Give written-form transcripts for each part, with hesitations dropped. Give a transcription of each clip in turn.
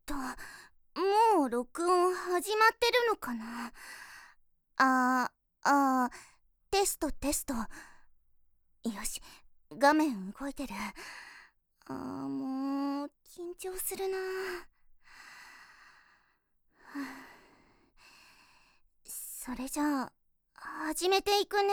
もう録音始まってるのかな。テストテスト。よし、画面動いてる。もう緊張するな。それじゃあ始めていくね。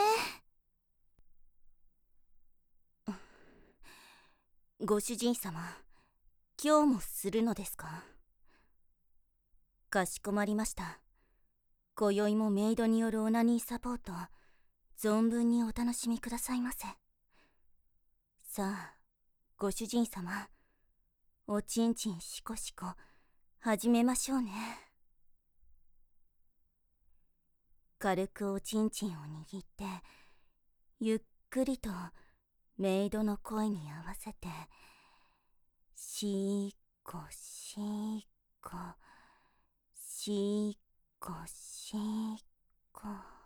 ご主人様、今日もするのですか？かしこまりました。今宵もメイドによるオナニーサポート、存分にお楽しみくださいませ。さあ、ご主人様、おちんちんしこしこ始めましょうね。軽くおちんちんを握って、ゆっくりとメイドの声に合わせて、しっこしっこしっこしっこ。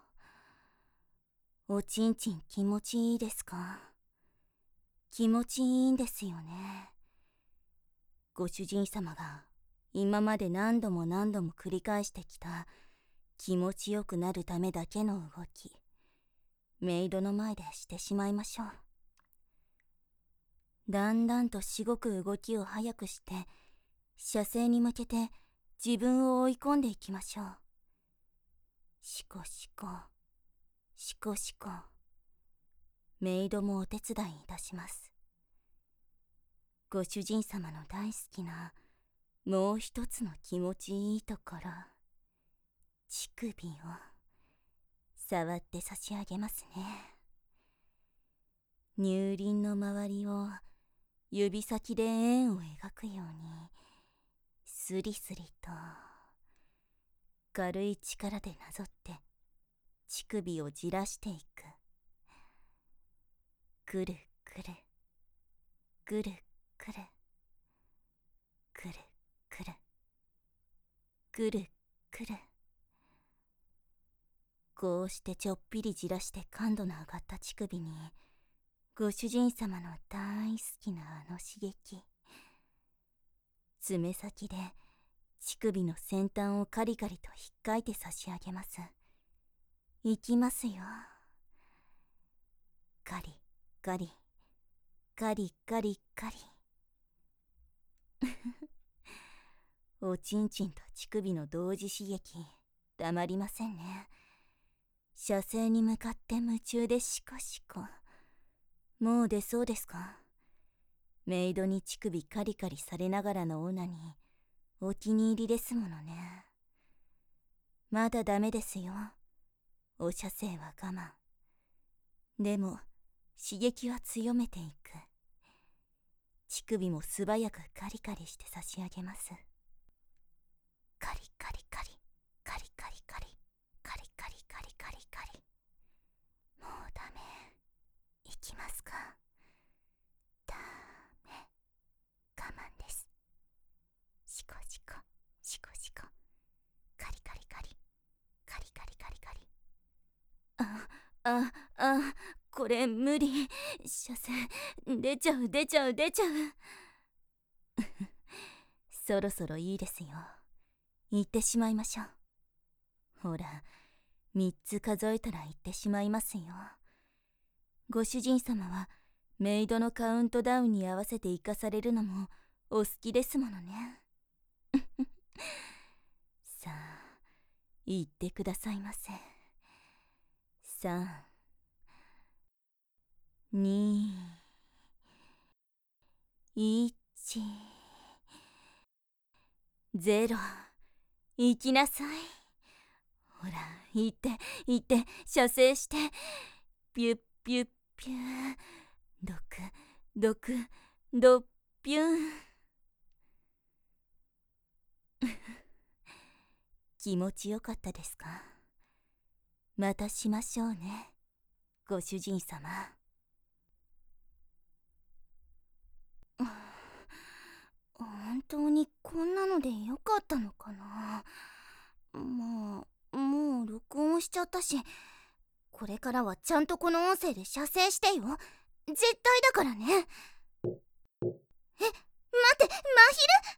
おちんちん気持ちいいですか？気持ちいいんですよね。ご主人様が今まで何度も何度も繰り返してきた気持ちよくなるためだけの動き、メイドの前でしてしまいましょう。だんだんとしごく動きを速くして射精に向けて自分を追い込んでいきましょう。しこしこしこしこ。メイドもお手伝いいたします。ご主人様の大好きなもう一つの気持ちいいところ、乳首を触って差し上げますね。乳輪の周りを指先で円を描くようにスリスリと軽い力でなぞって乳首をじらしていく。くるくるくるくるくるくるくるくる。こうしてちょっぴりじらして感度の上がった乳首にご主人様の大好きなあの刺激、爪先で乳首の先端をカリカリと引っかいて差し上げます。いきますよ。カリカリカリカリカリ。おちんちんと乳首の同時刺激、たまりませんね。射精に向かって夢中でシコシコ。もう出そうですか？メイドに乳首カリカリされながらのオナニー、お気に入りですものね。まだダメですよ。お射精は我慢。でも刺激は強めていく。乳首も素早くカリカリして差し上げます。カリカリカリカリカリカリカリカリカリカリカリ。もうダメ。いきますか？ダメ。我慢です。シコシコシコシコカリカリカリカリカリカリカリ。これ無理。射精出ちゃう出ちゃう出ちゃう。そろそろいいですよ。行ってしまいましょう。ほら、3つ数えたら行ってしまいますよ。ご主人様はメイドのカウントダウンに合わせて生かされるのもお好きですものね。さあ、行ってくださいませ。3、2、1、0。行きなさい。ほら、行って行って射精して。ピュッピュッピュー。ドクドクドッピュン。気持ちよかったですか？またしましょうね、ご主人様。本当にこんなのでよかったのかな。まあ、もう録音しちゃったし、これからはちゃんとこの音声で射精してよ。絶対だからね。待って、真昼。